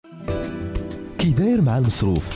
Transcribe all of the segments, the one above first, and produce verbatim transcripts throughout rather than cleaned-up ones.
كي داير مع المصروف.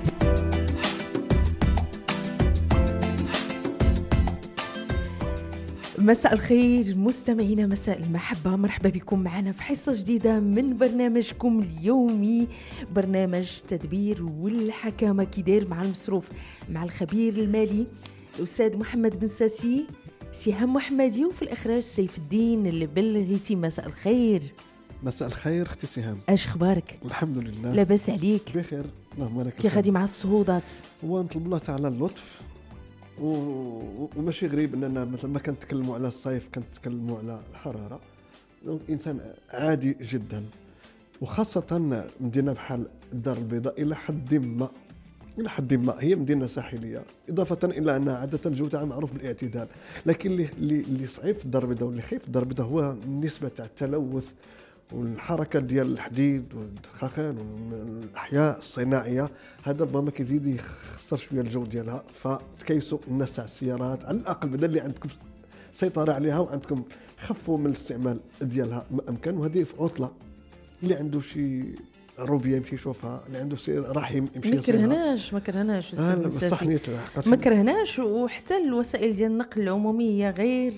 مساء الخير مستمعينا، مساء المحبة، مرحبا بكم معنا في حصة جديدة من برنامجكم اليومي، برنامج تدبير والحكامة كي داير مع المصروف، مع الخبير المالي الأستاذ محمد بن ساسي، سهام محمدي، وفي الإخراج سيف الدين البلغيتي. مساء الخير. مساء الخير اختي سهام، اش اخبارك؟ الحمد لله لاباس عليك؟ بخير اللهم لك كي غادي مع الصهودات؟ ونطلب الله تعالى اللطف و... وماشي غريب اننا مثلا ما كنتكلموا على الصيف كنتكلموا على الحراره. دونك انسان عادي جدا، وخاصه مدينه بحال الدار البيضاء الى حد ما الى حد ما هي مدينه ساحليه، اضافه الى انها عاده الجو تاعها معروف بالاعتدال. لكن اللي اللي صعيب في الدار البيضاء واللي خايف في الدار البيضاء هو النسبه تاع التلوث والحركه ديال الحديد والدخان والاحياء الصناعيه. هذا ربما كيزيد يخسر شويه الجو ديالها، فتكيسوا الناس تاع السيارات على الاقل بدل اللي عندكم سيطره عليها وعندكم خفوا من الاستعمال ديالها ما امكن. وهذه في عطله، اللي عنده شي روبيه يمشي يشوفها، اللي عنده شي راح يمشي ما كرهناش ما كرهناش آه ما كرهناش. وحتى الوسائل ديال النقل العموميه غير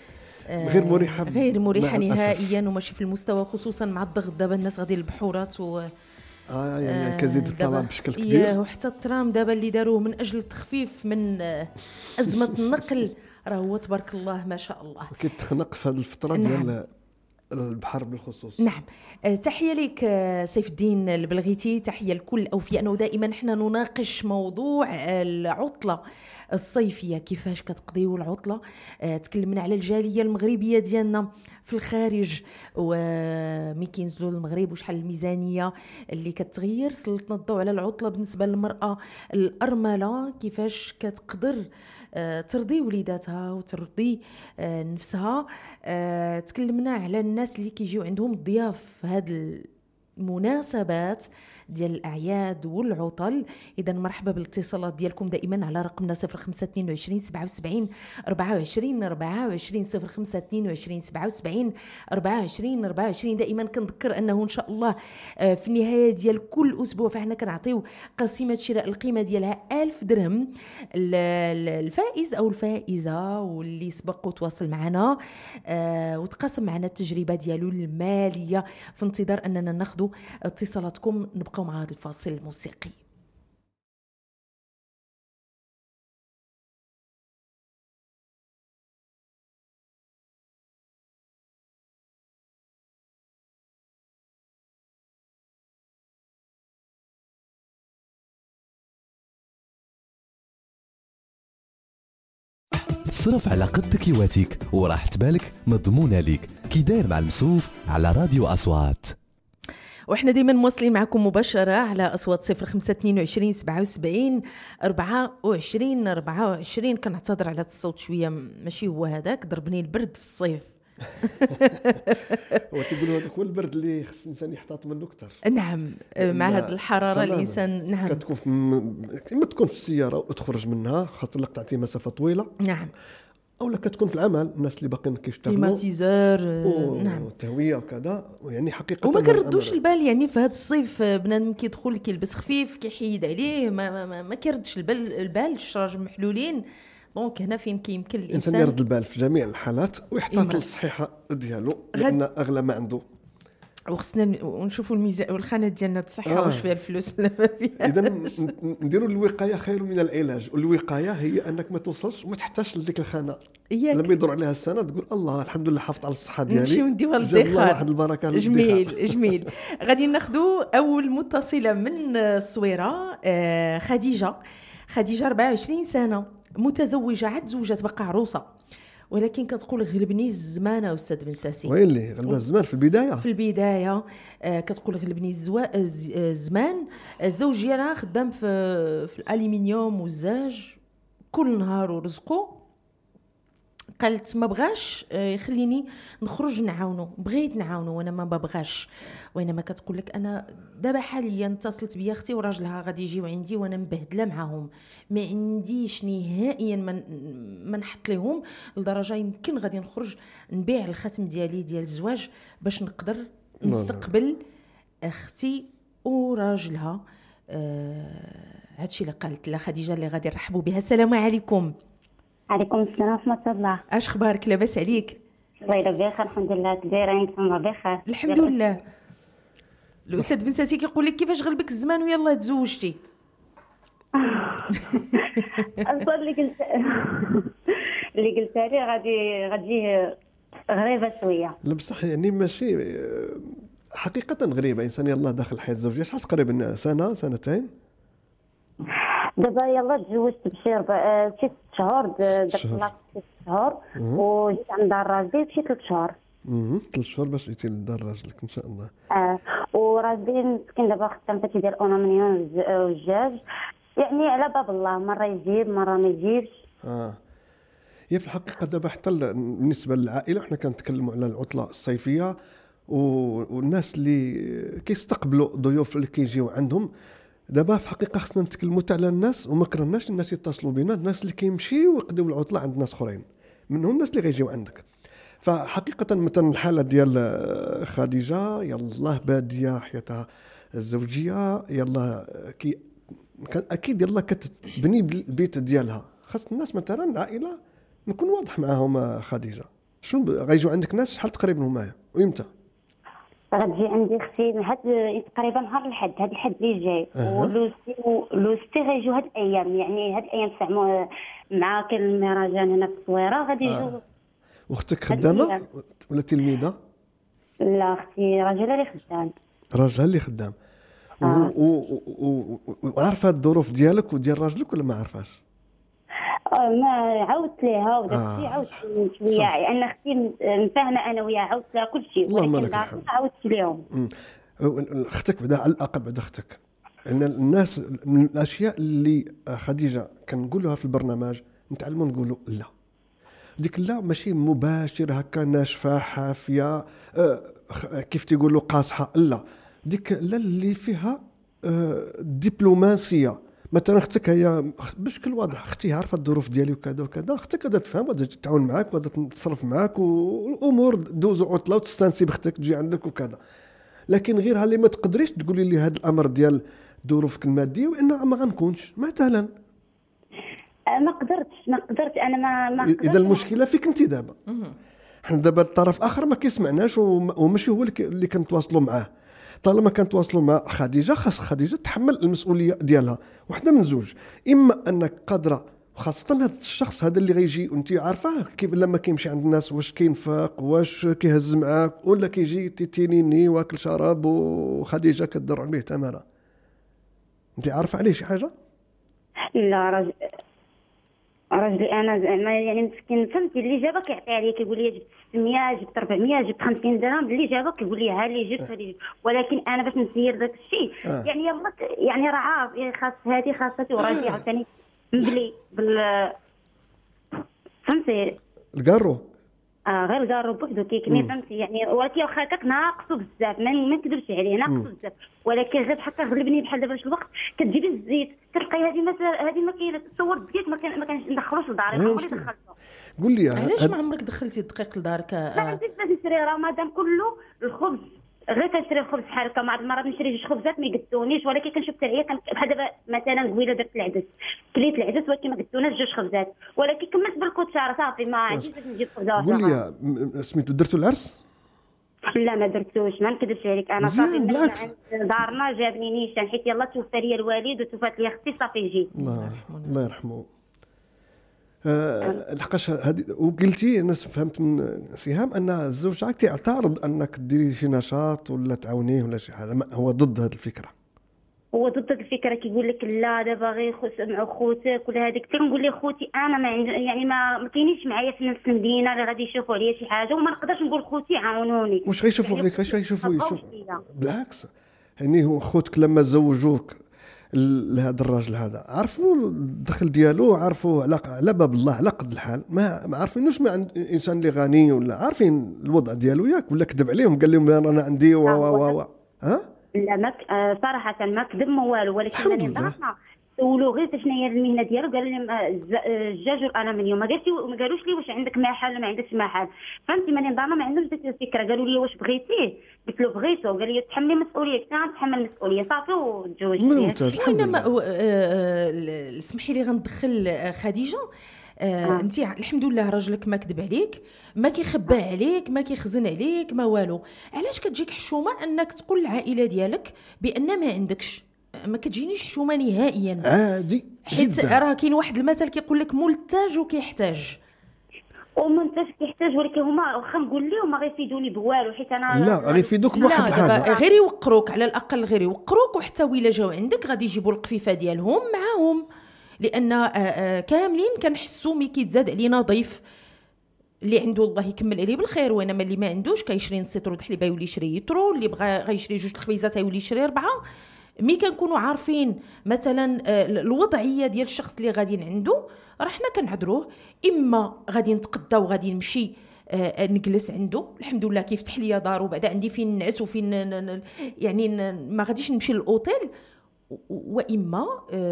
غير مريحه غير مريحه نهائيا، وماشي في المستوى، خصوصا مع الضغط دابا الناس غادي للبحورات و اه يعني كيزيد الطلب بشكل كبير. ايه، وحتى الترام دابا اللي داروه من اجل التخفيف من ازمه النقل راه هو تبارك الله ما شاء الله كيتخنق في هذه الفتره نعم. ديال البحر بالخصوص. نعم. تحية لك سيف الدين البلغيتي، تحية لكل الأوفياء. أنه دائما نحن نناقش موضوع العطلة الصيفية، كيفاش كتقضيو العطلة. تكلمنا على الجالية المغربية ديالنا في الخارج ومي كينزلوا للمغرب وشحال الميزانية اللي كتغير. سلطنا الضوء على العطلة بالنسبة للمرأة الأرملة، كيفاش كتقدر ترضي وليداتها وترضي نفسها. تكلمنا على الناس اللي كيجيو عندهم ضياف في هذه المناسبات ديال الأعياد والعطل. إذا مرحبا بالاتصالات ديالكم دائما على رقمنا صفر خمسة اثنين وعشرين سبعة وسبعين أربعة وعشرين أربعة وعشرين صفر خمسة اثنين وعشرين سبعة وسبعين أربعة وعشرين أربعة وعشرين. دائما كنذكر أنه إن شاء الله في النهاية ديال كل أسبوع فإحنا كنعطيو قسيمة شراء القيمة ديالها ألف درهم الفائز أو الفائزة واللي سبق وتواصل معنا وتقاسم معنا التجربة ديالو المالية. في انتظار أننا ناخذ اتصالاتكم، نبقى مع هذا الفاصل الموسيقي. صرف على قد كيواتيك وراح تبالك مضمونة ليك. كي داير مع المصروف على راديو أصوات. وإحنا دايما مواصلين معكم مباشرة على أصوات صفر خمسة اثنين وعشرين سبعة وسبعين أربعة وعشرين أربعة وعشرين. كنعتذر على الصوت شوية، ماشي هو هذاك، ضربني البرد في الصيف. وتقولوا هذاك هو البرد اللي خص الانسان يحتاط منه اكثر. نعم، مع هذه الحراره الانسان نعم كتكون في م... تكون في السياره وتخرج منها خاطر لك تعطي مسافه طويله. نعم. او لا كتكون في العمل، الناس اللي باقيين كيشتغلوا كليماتيزور. نعم. والتهويه وكذا، يعني حقيقه وما كيردوش البال. يعني في هذا الصيف بنادم كيدخل كيلبس خفيف كيحيد عليه، ما ما, ما كيردش البال البال الشراج محلولين. دونك هنا فين كيمكن الانسان الانسان يرد البال في جميع الحالات ويحتاط للصحه ديالو، لان اغلى ما عنده. وخصنا ونشوفوا الميزان والخانه ديالنا الصحه آه. واش فيها الفلوس ولا ما فيها. اذا نديروا الوقايه خير من العلاج. والوقايه هي انك ما توصلش وما تحتاجش لديك الخانه. لما يدور عليها السنه تقول الله الحمد لله حافظت على الصحه ديالي، نمشيو نديوها للدخان. واحد البركه. جميل جميل. غادي ناخذوا اول متصله من الصويره. آه خديجه. خديجه أربعة وعشرين سنه، متزوجه، عاد زوجات بقى عروسه، ولكن كتقول غلبني الزمان استاذ بن ساسي. وين اللي غلبها الزمان؟ في البدايه في البدايه آه كتقول غلبني الزمان. الزوج ديالها خدام في في الالومنيوم والزاج كل نهار ورزقه. قالت ما بغاش يخليني نخرج نعاونو، بغيت نعاونو وانا ما ببغاش. وانما كتقول لك انا دابا حاليا اتصلت بيا اختي وراجلها غادي يجيو عندي وانا مبهدله معاهم، ما عنديش نهائيا ما ما نحط لهم، لدرجه يمكن غادي نخرج نبيع الختم ديالي ديال الزواج باش نقدر نستقبل اختي وراجلها. آه هادشي اللي قالت لها خديجه اللي غادي نرحبوا بها. السلام عليكم. عليكم السلام ورحمه الله. اش خبارك؟ لاباس عليك؟ الله بخير الحمد لله. كدايره انتم؟ بخير الحمد لله. الاستاذ بن ساتي كيقول لك كيفاش غلبك الزمان ويلا تزوجتي. اصلا اللي قلت اللي قلت لي غادي غادي غريبه شويه. لا بصح يعني ماشي حقيقه غريبه. انسان يلا داخل الحياه الزوجيه شحال تقريبا سنه سنتين دابا يلا تزوجت بشي ربع شي ست شهور. درت طلاق ست شهور وجيت عند راجلي بشي ثلاث شهور. اها ثلاث شهور باش جيتي لدار راجلك ان شاء الله. اه وراجلي مسكين دابا خدام تيدير اونامنيون والزجاج، يعني على باب الله، مره يجيب مره ما يجيبش. اه هي في الحقيقه دابا حتى بالنسبه للعائله حنا كنتكلموا على العطله الصيفيه والناس اللي كيستقبلوا ضيوف اللي كيجيو عندهم. دابا في الحقيقه خصنا نتكلموا على الناس وما كرهناش الناس يتصلوا بينا، الناس اللي كيمشيو ويقضيو العطله عند ناس اخرين منهم الناس اللي غيجيو عندك. فحقيقه مثلا الحاله ديال خديجه يلاه باديه حياتها الزوجيه، يلا كي اكيد يلا كتبني البيت ديالها. خاص الناس مثلا العائله نكون واضح معاهم. خديجه شنو غيجوا عندك ناس شحال تقريبا هما ويمتى؟ غتجي عندي اختي هاد تقريبا نهار الحد، هاد الحد اللي جاي. أه. ولوستي ولوستي غيجوا هاد الايام، يعني هاد الايام تاع مع كاين المهرجان هنا في الصويره غادي يجوا. أه. واختك خدامه ولا تلميذه؟ لا اختي راجلها اللي خدام. راجلها اللي خدام. آه. وعارفه الظروف ديالك وديال راجلك ولا ما عارفاش؟ ما عاودت ليها وداك الشيء آه. عاودت شويه، لان اختي مفاهمه انا وياها، عاودت لها كل شيء ولكن ما عاودتش ليهم. اختك بعدا على الاقل بعد اختك ان الناس من الاشياء اللي خديجه كنقولوها في البرنامج نتعلموا نقولوا لا. ديك لا ماشي مباشر هكا ناشفه حافيه أه كيف تيقولوا قاصحه، لا ديك لا اللي فيها أه دبلوماسيه. مثلا اختك هي بشكل واضح اختي عارفه الظروف ديالي وكذا وكذا، اختك غادا تفهم غادا تتعاون معاك وغادا تتصرف معاك والامور دوزوا عطله وتستانسي باختك تجي عندك وكذا. لكن غيرها اللي ما تقدريش تقولي لي هذا الامر ديال ظروفك الماديه وان ما غنكونش مثلا. ما قدرتش ما قدرت انا ما ما اذا المشكله فيك انت دابا. حنا دابا الطرف الاخر ما كيسمعناش وماشي هو اللي كنتواصلوا معاه. طالما كنتواصلوا مع خديجه خاص خديجه تحمل المسؤوليه ديالها. وحده من زوج، اما انك قادره خاصه هذا الشخص هذا اللي غيجي وانت عارفاه كيف لما كيمشي عند الناس واش كينفاق واش كيهز معاك ولا كيجي تيتينيني واكل شراب وخديجه كدر عليه تماره. انت عارفه عليه شي حاجه؟ لا راجل راجلي انا زعما يعني مسكين فهمتي اللي جابك يعطيها لي كيقول لي جبت ستمية جبت أربعمية جبت خمسين درهم اللي جابك كيقول لي ها اللي جبت هذه. ولكن انا باش نسير داك الشيء آه. يعني يلا يعني راه عارف يعني خاص هذه خاصتي وراجلي عاوتاني مبلي بال فهمتي الكارو اه غير الكارو بوحدو كيكني فهمتي يعني. ولكن واخا هكاك ناقصو بزاف ما نكذبش عليه ناقصو بزاف، ولكن غير بحال غلبني بحال دابا الوقت كتجيبي الزيت كتلقاي هذه ما هذه ما كاينه تصور الدقيق ما كان ما كانش ندخلوش لداري ما عمري دخلته. قول لي علاش ما عمرك دخلتي الدقيق لدارك؟ ما عنديش باش نشري رمضان كله الخبز غير كنشري الخبز بحال هكا. بعض المرات نشري جوج خبزات ما يقدونيش، ولكن كنشوف حتى هي بحال دابا مثلا قبيله درت العدس كليت العدس ولكن ما قدوناش جوج خبزات، ولكن كملت بالكوتشار صافي ما عنديش باش نجيب خبزه. قول لي سميتو درتو العرس؟ لا ما درتوش ما نكذبش عليك انا صافي من دارنا جابني نيشان حيت يلا توفى لي الوالد وتوفات لي اختي صافي جيت. الله الله يرحمه. أه لحقاش هذه وقلتي انا فهمت من سهام ان الزوج تاعك تعترض انك ديري شي نشاط ولا تعاونيه ولا شي حاجه، هو ضد هذه الفكره. هو ضد هذه الفكره كيقول لك لا دابا غير مع خوتك ولا هذيك. كنقول ليه خوتي انا ما عندي يعني ما, ما كاينينش معايا في نفس المدينه اللي غادي يشوفوا عليا شي حاجه وما نقدرش نقول خوتي عاونوني. واش غيشوفوا عليك؟ اش غيشوفوا يشوف بالعكس يعني هو خوتك لما زوجوك لهذا الراجل هذا عرفوا الدخل ديالو عرفوا على على باب الله على قد الحال ما ما عارفينوش ما عند انسان اللي غني ولا عارفين الوضع ديالو ياك ولا كذب عليهم قال لهم انا عندي و و و ها لا ما صراحه ما كذب ما والو ولكن ملي ضربنا سولو غير شنو هي المهنه ديالو، قال لي الدجاج والالومنيوم. ما قالش ما قالوش لي واش عندك محل ما عندكش محل، فهمتي؟ ماني نضامه ما عندهمش ديك الفكره. قالوا لي واش بغيتيه، قلت له بغيتو، قال لي تحملي مسؤوليه، كنت نتحمل مسؤوليه صافي وتزوجت. ممتاز الحمد وانما لله. اسمحي لي غندخل خديجه. آه انت الحمد لله راجلك ما كذب عليك، ما كيخبى عليك، ما كيخزن عليك، ما والو. علاش كتجيك حشومه انك تقول للعائله ديالك بان ما عندكش؟ ما كتجينيش حشومه نهائيا، عادي حيت جدا. راه كاين واحد المثل كيقول لك ملتاج وكيحتاج. ومنتج كيحتاج، ولكن هما واخا نقول لهم ما غيفيدوني بوالو، حيت انا لا غيفيدوك بواحد لا الحاجه. غير يوقروك، على الاقل غير يوقروك، وحتى ويلا جاو عندك غادي يجيبوا القفيفه ديالهم معاهم، لان آآ آآ كاملين كنحسوا ملي كيتزاد علينا ضيف اللي عنده الله يكمل عليه بالخير، وانما اللي ما عندوش كيشري نص لتر د الحليبه يولي يشري يترو، اللي بغى غيشري جوج الخبيزات يولي يشري اربعه. مي كنكونوا عارفين مثلا الوضعيه ديال الشخص اللي غادي عنده، راه حنا كنعذروه، اما غادي نتقدى وغادي نمشي آه نجلس عنده، الحمد لله كيفتح لي دارو بعدا عندي فين نعس وفين يعني ما غاديش نمشي للاوتيل، واما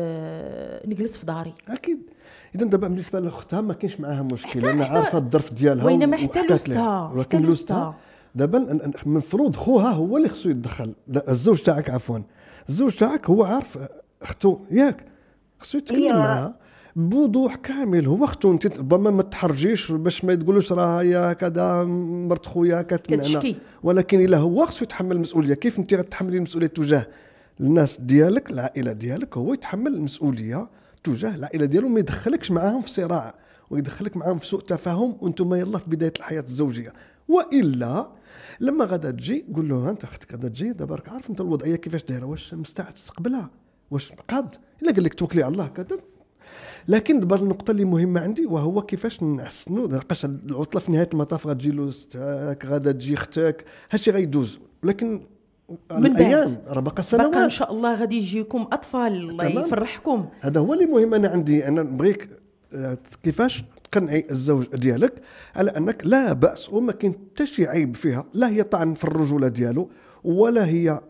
آه نجلس في داري. اكيد. اذا دابا بالنسبه لاختها ما كاينش معاها مشكل، انا عارفه الظرف ديالها وينما حتى لوستها ولكن لوستها دابا المفروض خوها هو اللي خصو يتدخل. الزوج تاعك عفوا الزوج تاعك هو عارف اختو ياك، خصو يتكلم معها بوضوح كامل. هو اختو انت ربما ما تحرجيش باش ما تقولوش راه هي كذا مرت خويا كتمنعنا، ولكن الا هو خصو يتحمل المسؤوليه. كيف انت غتحملي المسؤوليه تجاه الناس ديالك العائله ديالك، هو يتحمل المسؤوليه تجاه العائله ديالو، ما يدخلكش معاهم في صراع ويدخلك معاهم في سوء تفاهم وانتم يلا في بدايه الحياه الزوجيه. والا لما غادا تجي قول له انت اختك غادا تجي دابا راك عارف انت الوضعيه كيفاش دايره، واش مستعد تستقبلها، واش قاد، الا قال لك توكلي على الله كذا. لكن دابا النقطه اللي مهمه عندي وهو كيفاش نحسنوا لقاش العطله في نهايه المطاف غتجي لوستك غادا تجي اختك، هادشي غيدوز. لكن من بعد راه باقا سنوات باقا ان شاء الله غادي يجيكم اطفال الله يفرحكم. هذا هو اللي مهم. انا عندي انا نبغيك كيفاش تقنعي الزوج ديالك على انك لا باس وما كاين حتى شي عيب فيها، لا هي طعن في الرجوله ديالو ولا هي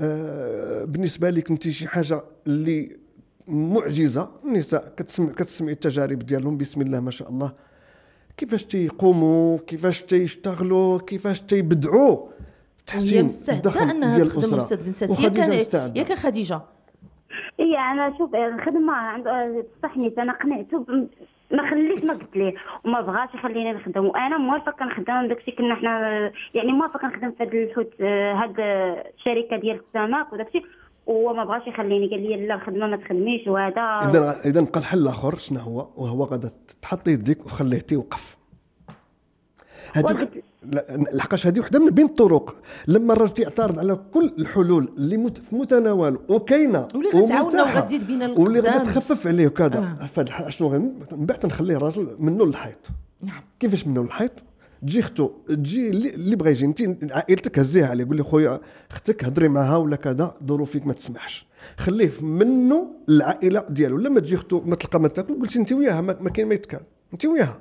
آه بالنسبه لك انت شي حاجه اللي معجزه. النساء كتسمع كتسمعي التجارب ديالهم بسم الله ما شاء الله، كيفاش تيقوموا، كيفاش تيشتغلوا، كيفاش تيبدعوا تحسين مستعده انها تخدم استاذ بن ساسي. ياك ياك خديجه؟ اي انا شوف الخدمه عند صحني انا قنعته ما خليت ما قلت ليه وما بغاش يخليني نخدم، وانا موافقه نخدم داكشي كنا حنا يعني موافقه نخدم في هذا الحوت هاد الشركه ديال السمك وداكشي، وهو ما بغاش يخليني قال لي لا الخدمه ما تخدميش. وهذا اذا اذا بقى الحل الاخر شنو هو؟ وهو غادا تحطي يديك وخليه توقف. هذه لحقاش هذه وحده من بين الطرق. لما الراجل يعترض على كل الحلول اللي في متناول وكاينه واللي غتعاوننا وغتزيد بينا القدام واللي غتخفف عليه وكذا آه. فهاد شنو من بعد نخليه راجل منه للحيط. نعم. كيفاش منه للحيط؟ تجي اختو تجي اللي بغى يجي انت عائلتك هزيها عليه قول لي خويا اختك هضري معها ولا كذا ظروفك ما تسمحش، خليه منه العائله ديالو. لما تجي اختو ما تلقى ما تاكل قلت انت وياها ما كاين ما يتكال انت وياها.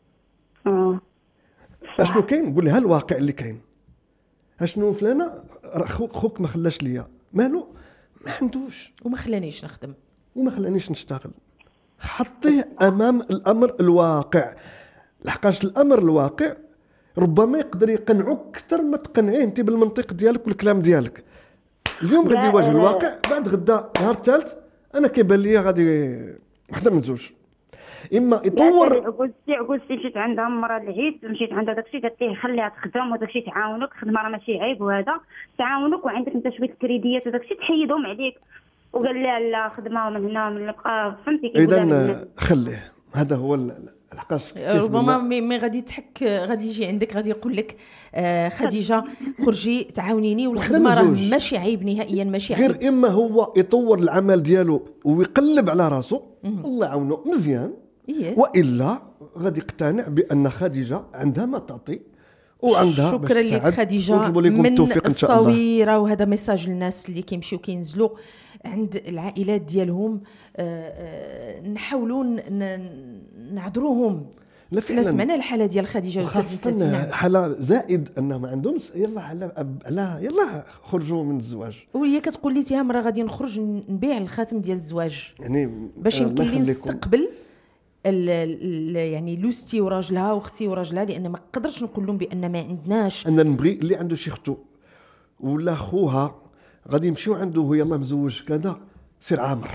اه اشنو كاين؟ قول لها الواقع اللي كاين. اشنو فلانه خوك ما خلاش ليا مالو ما عندوش وما خلانيش نخدم وما خلانيش نشتغل. حطيه امام الامر الواقع، لحقاش الامر الواقع ربما يقدر يقنعوك اكثر ما تقنعيه انت بالمنطق ديالك والكلام ديالك. اليوم غادي يواجه الواقع، بعد غدا نهار الثالث انا كيبان لي غادي وحده من زوج اما يطور. قلتي قلتي مشيت عندها مرة العيد مشيت عندها داكشي قالت لي خليها تخدم وداكشي تعاونك، خدمه راه ماشي عيب وهذا تعاونك وعندك انت شويه الكريديات وداكشي تحيدهم عليك. وقال لي لا خدمه من هنا من بقى فهمتي كيف. اذا خليه هذا هو الحقاش. ربما مي غادي تحك غادي يجي عندك غادي يقول لك آه خديجه خرجي تعاونيني والخدمه راه ماشي عيب نهائيا ماشي عيب. غير اما هو يطور العمل ديالو ويقلب على راسه الله يعاونه مزيان إيه؟ والا غادي يقتنع بان خديجه عندها ما تعطي وعندها. شكرا لك خديجه من الصويره. وهذا ميساج للناس اللي كيمشيو كينزلوا عند العائلات ديالهم. نحاولوا نعذروهم لا فعلا سمعنا الحاله ديال خديجه وخاصه حاله زائد انه ما عندهمش يلا على لا يلا خرجوا من الزواج. وهي كتقول لي تيها مرة غادي نخرج نبيع الخاتم ديال الزواج يعني باش يمكن لي نستقبل ال ال يعني لوستي وراجلها واختي وراجلها، لان ما قدرتش نقول لهم بان ما عندناش. انا نبغي اللي عنده شي اختو ولا خوها غادي يمشيو عنده وهو يلا مزوج كذا، سير عامر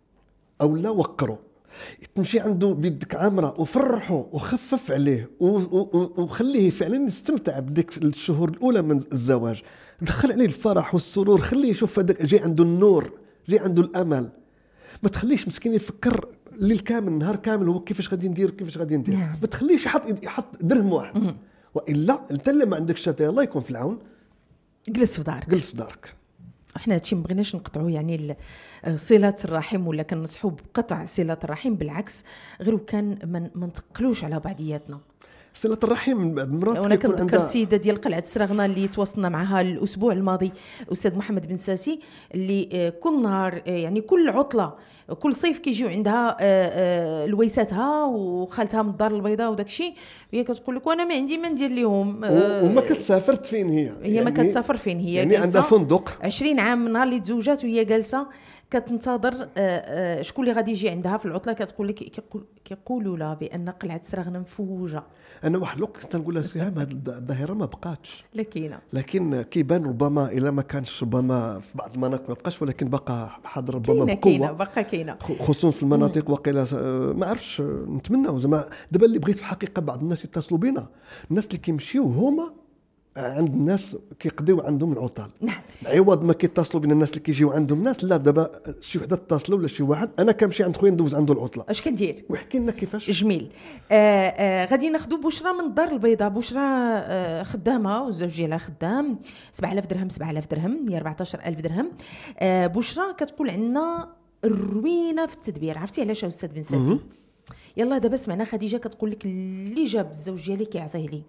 او لا وقروا، تمشي عنده بيدك عامره وفرحه وخفف عليه وخليه فعلا يستمتع بديك الشهور الاولى من الزواج. دخل عليه الفرح والسرور، خليه يشوف هذاك جاي عنده النور، جاي عنده الامل. ما تخليش مسكين يفكر الليل كامل نهار كامل هو كيفاش غادي ندير كيفاش غادي ندير. نعم. ما تخليش يحط يحط درهم واحد، والا انت اللي ما عندكش حتى الله يكون في العون، جلس في دارك جلس في دارك. احنا هادشي ما بغيناش نقطعوا يعني صله الرحم ولا كنصحوا بقطع صله الرحم، بالعكس غير وكان ما نتقلوش على بعضياتنا. صله الرحم بمرات وانا كنذكر السيده ديال قلعه سراغنا اللي تواصلنا معها الاسبوع الماضي، الاستاذ محمد بن ساسي، اللي كل نهار يعني كل عطله كل صيف كيجيو عندها لويساتها وخالتها من الدار البيضاء وداك الشيء، هي كتقول لك وانا ما عندي ما ندير لهم. وما كتسافرت فين هي هي يعني ما كتسافر فين هي يعني عندها فندق عشرين عام من نهار اللي تزوجات وهي جالسه كتنتظر شكون اللي غادي يجي عندها في العطله. كتقول لك كيقولوا لها بان قلعه سراغنا مفوجه. انا واحد الوقت كنت نقول لها سهام هذه الظاهره ما بقاتش، لا كاينه، لكن كيبان ربما الا ما كانش ربما في بعض المناطق ما بقاش، ولكن بقى حاضر ربما بقوه. كاينه بقى كاينه خصوصا في المناطق واقيلا ما عرفش. نتمناو زعما دابا اللي بغيت في حقيقه بعض الناس يتصلوا بينا، الناس اللي كيمشيو هما عند الناس كيقضيو عندهم العطل. نعم. عوض ما كيتصلوا بين الناس اللي كيجيو عندهم ناس، لا دابا شي وحده تتصل ولا شي واحد انا كنمشي عند خويا ندوز عنده العطله، اش كندير ويحكي لنا كيفاش. جميل. آه آه غادي ناخذوا بشرى من الدار البيضاء. بشرى آه خدامه والزوج ديالها خدام، سبعة آلاف درهم سبعة آلاف درهم هي أربعة عشر ألف درهم. آه بشرى كتقول عندنا الروينه في التدبير. عرفتي علاش يا استاذ بن ساسي؟ يلا دابا سمعنا خديجه كتقول لك اللي جاب الزوج ديالي كيعطيه لي.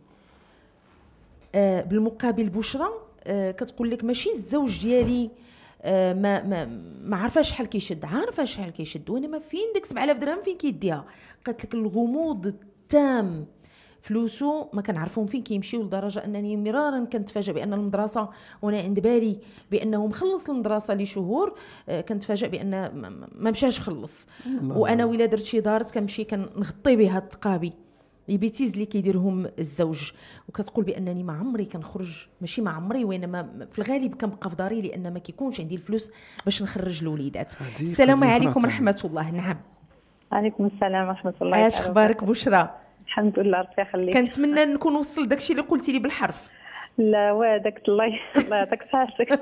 آه بالمقابل بشرى آه كتقول لك ماشي الزوج ديالي آه ما ما ما عارفاش شحال كيشد، عارفه شحال كيشد وانا ما فين ديك سبعة آلاف درهم فين كيديها. قالت لك الغموض التام، فلوسو ما كنعرفهم فين كيمشيو، لدرجه انني مرارا كنتفاجئ بان المدرسه وانا عند بالي بانه مخلص المدرسه لشهور آه كنتفاجئ بان ما مشاش خلص. وانا ولا درت شي دارت كنمشي كنغطي بها التقابي البيتيز اللي كيديرهم الزوج. وكتقول بانني ما عمري كنخرج، ماشي ما عمري وانما في الغالب كنبقى في داري لان ما كيكونش عندي الفلوس باش نخرج الوليدات. السلام عليكم ورحمه الله. نعم عليكم السلام ورحمه الله. اش اخبارك بشرى؟ الحمد لله ربي يخليك. كنتمنى نكون وصل داكشي اللي قلتي لي بالحرف. لا وهذاك الله الله يعطيك صحتك.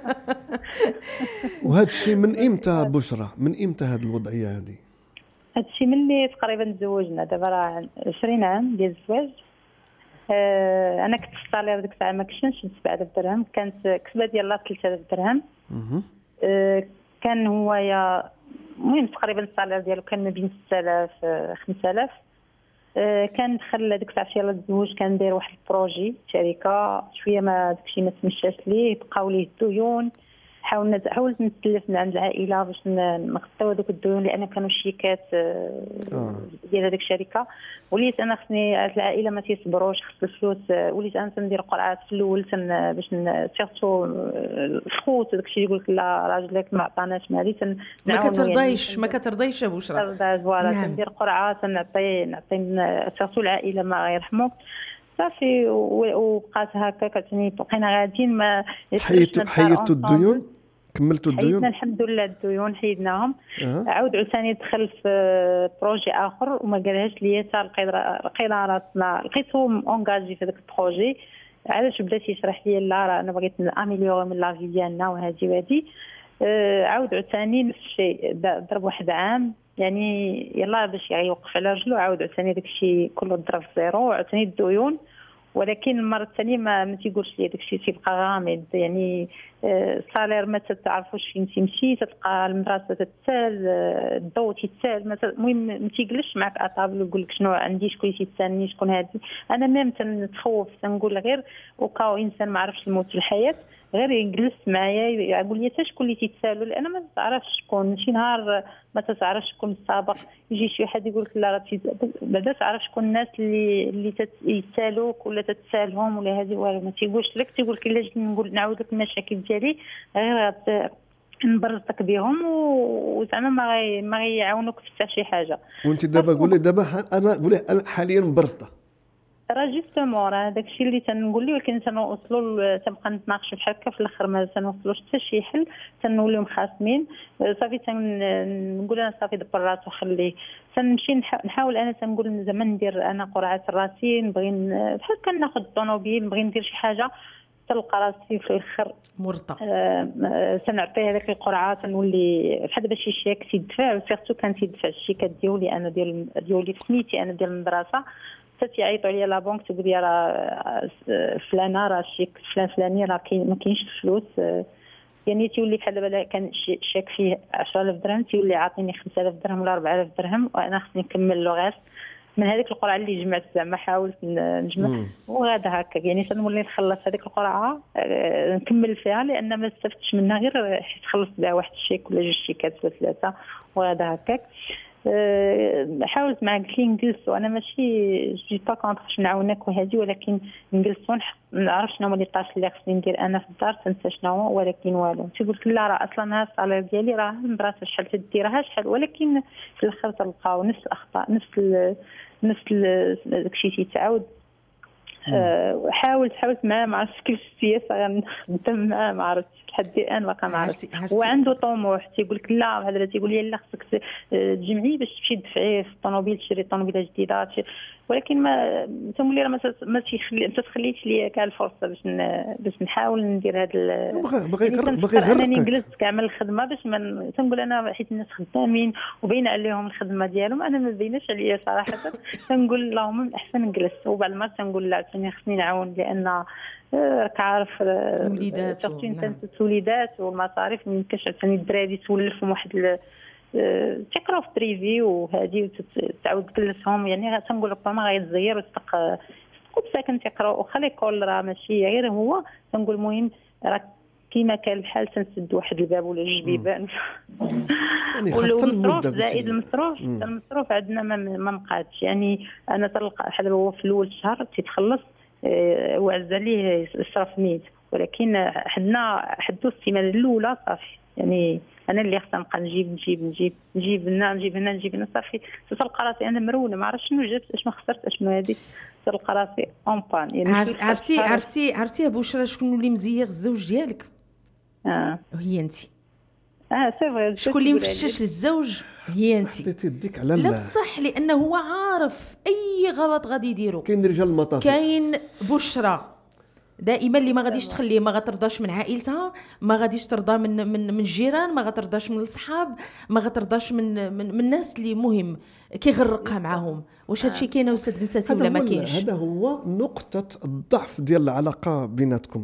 وهذا الشيء من امتى بشرى؟ من امتى هذه الوضعيه هذه؟ هادشي ملي تقريبا تزوجنا دابا راه عشرين عام ديال الزواج. آه انا كنت الصالير ديك الساعه ما كنتش سبعة آلاف درهم، كانت كسبه ديال ثلاثة آلاف درهم. آه كان هو يا المهم تقريبا الصالير ديالو كان ما بين ستة آلاف خمسة آلاف. آه كان دخل ديك الساعه يلاه تزوج، كان داير واحد البروجي شركه شويه ما داكشي ما تمشاش ليه، بقاو ليه الديون. حاولنا حاولت نتسلف من عند العائله باش نغطيو هذوك الديون لان كانوا شيكات ديال هذيك الشركه. وليت انا خصني العائله ما تيصبروش، خص الفلوس. وليت انا تندير قرعات في الاول باش سيرتو الخوت داك الشيء يقول لك لا راجلك ما عطاناش مالي ما كترضيش ما كترضيش ابو بشرى. ترضى فوالا تندير قرعات نعطي نعطي سيرتو العائله ما يرحموك صافي. وبقات هكا كتني بقينا غاديين ما حيدتوا حيدتوا الديون كملتوا الديون. حيدنا الحمد لله الديون حيدناهم. أه. عاود عاوتاني دخل في بروجي اخر وما قالهاش ليا حتى لقينا راسنا لقيتهم اونغاجي في ذاك البروجي. علاش بدا تيشرح لي لا راه انا بغيت ناميليوري من لافي ديالنا وهذه وهذه. أه عاود عاوتاني نفس الشيء ضرب واحد عام يعني يلا باش يوقف على رجلو. عاود عاوتاني داك الشيء كله ضرب زيرو. عاوتاني الديون، ولكن المره الثانيه ما, ما تيقولش لي داك الشيء تيبقى غامض يعني. الصالير ما تعرفوش فين تمشي، تلقى المدرسه تتسال، الضوء تيتسال، المهم ما تيجلسش معك اطابل ويقول لك شنو عندي شكون تيتسالني شكون هذه. انا ميم تنتخوف تنقول غير وكاو انسان ما عرفش الموت في الحياه غير يجلس معايا يقول لي حتى شكون اللي تيتسالوا، لان ما تعرفش شكون. شي نهار ما تعرفش شكون السابق، يجي شي واحد يقول لك لا بعدا تعرف شكون الناس اللي اللي تيتسالوك ولا تتسالهم ولا هذه والو ما تيقولش لك، تيقول لك الا جيت نقول نعاود لك المشاكل ديالي غير نبرزك بهم وزعما ما غي ما غيعاونوك في حتى شي حاجه. وانت دابا قولي دابا انا قولي انا حاليا مبرزه راه جوستومون راه داكشي اللي تنقول ليه، ولكن تنوصلوا تنبقى نتناقشوا بحال هكا في الاخر ما تنوصلوش حتى شي حل، تنوليو مخاصمين. صافي تنقول انا صافي دبر راسو خليه، تنمشي نحاول انا تنقول زعما ندير انا قرعه راسي، نبغي بحال كناخذ الطوموبيل نبغي ندير شي حاجه تلقى راسي في الاخر مرضى. آه تنعطيه هذيك القرعه، تنولي بحال دابا شي شيك تيدفع، وسيرتو كان تيدفع الشيكات ديالي انا ديال ديالي في سميتي انا ديال المدرسه، تيعيطوا عليا لا بنك تقول لي راه فلانه راه الشيك فلان فلاني راه ما كاينش الفلوس، يعني تيولي بحال دابا كان شيك فيه عشرة آلاف درهم تيولي عاطيني خمسة آلاف درهم ولا أربعة آلاف درهم، وانا خصني نكمل لو غاس من هذيك القرعه اللي جمعت. زعما حاولت نجمع وهذا هكا، يعني تنولي نخلص هذيك القرعه نكمل فيها، لان ما استفدتش منها غير حيت خلصت بها واحد الشيك ولا جوج شيكات ولا ثلاثه وهذا هكاك. حاولت معك قلت لي نجلسوا، انا ماشي جي با كونطخ باش نعاونك وهذه، ولكن نجلسوا نعرف شنو هما لي طاش اللي خصني ندير انا في الدار، تنسى شنو، ولكن والو. تيقول لك لا راه اصلا ها الصالير ديالي راه المدرسه شحال تديرها شحال، ولكن في الاخر تلقاو نفس الاخطاء نفس ال نفس داكشي تيتعاود. أه حاولت حاولت معاه ما عرفتش كيفاش السياسه غنخدم معاه، ما عرفتش لحد الان باقا ما عرفتش. هو عنده طموح تيقول لك لا، هذا تيقول لي لا خصك تجمعي باش تمشي تدفعي في الطوموبيل تشري طوموبيله جديده، ولكن ما تنقول لي ما تيخلي انت تخليتش لي كاع الفرصه باش باش نحاول ندير هذا. بغى بغى يغرق بغى يغرق انا نجلس كامل الخدمه باش ما تنقول انا حيت الناس خدامين وبين عليهم الخدمه ديالهم، انا ما بيناش عليا صراحه. تنقول لهم احسن نجلس، وبعد المرات تنقول لا ثاني خصني نعاون، لان راك عارف الوليدات الوليدات والمصاريف ما يمكنش ثاني الدراري تولفهم واحد تقراو في بريفي وهذه وتعاود تجلسهم، يعني تنقول ربما غيتزير وتبقى تقول ساكن تقراو واخا ليكول راه ماشي غير هو. تنقول المهم راه كيما كان الحال تنسد واحد الباب ولا جوج بيبان يعني والمصروف زائد المصروف المصروف عندنا ما مقادش، يعني انا تلقى بحال هو في الاول الشهر تيتخلص وعز عليه يصرف نيت، ولكن حنا حدو السيمانه الاولى صافي، يعني انا اللي خصني نبقى نجيب نجيب نجيب نجيب هنا نجيب هنا نجيب هنا صافي. تلقى راسي انا مرونه ما عرفتش شنو جبت اشنو خسرت اشنو هذه، تلقى راسي اون بان. يعني عرفتي عرفتي عرفتي بشرى شكون اللي مزيغ الزوج ديالك؟ اه هي انت. اه سي فري. شكون اللي مفشش للزوج؟ هي انت. حطيتي يديك على لا بصح، لانه هو عارف اي غلط غادي يديرو. كاين رجال المطافي، كاين بشرى دائما اللي ما غاديش تخليه، ما غترضاش من عائلتها، ما غاديش ترضى من من من الجيران، ما غترضاش من الصحاب، ما غترضاش من من, من الناس اللي مهم كيغرقها معاهم. واش هادشي كاين استاذ بن ساسي ولا ما كاينش؟ هذا هو نقطه الضعف ديال العلاقه بيناتكم،